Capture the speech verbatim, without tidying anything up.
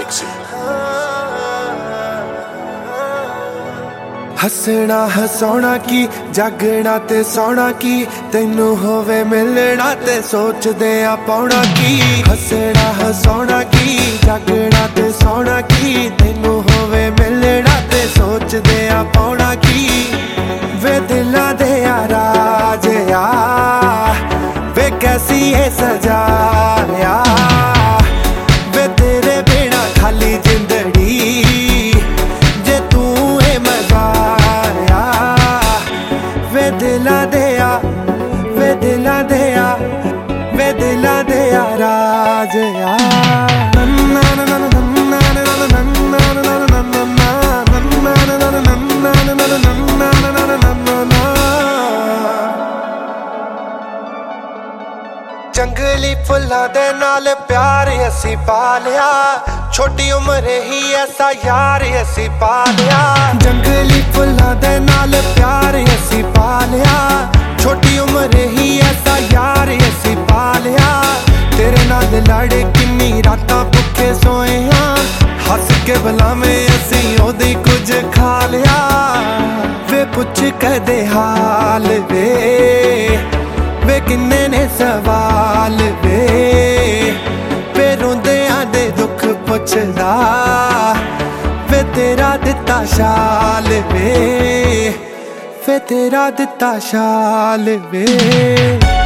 Galaxy. हसना हसाउणा की जागना ते सौना की तैनू होवे मिलना ते सोचदे आ पाउणा की हसना हसाउणा की जागना ते सौना की तैनू होवे मिलना ते सोचदे आ पाउणा की वे दिलां दे राज आ वे कैसी है सजा आ वे तेरे बिना खाली जिंदड़ी जे तू है मजा वे दिला दिया वे दिला दिया वे दिला दिया राज जंगली फुल्लां दे नाल प्यार असी पा लिया छोटी उम्र ही ऐसा यार असी पा लिया जंगली फुल्लां दे नाल प्यार असी पा लिया छोटी उम्र ही ऐसा यार असी पा लिया तेरे नाल लड़ किन्नी रातां भुखे सोए हां हस के बुलावे असी ओदी कुछ खा लिया वे पुछ कदे हाल वे वे किन्ने ने सवाल वे वे रोंदियां दे दुख पुछदा वे तेरा दिता शाल वे वे तेरा दिता शाल वे।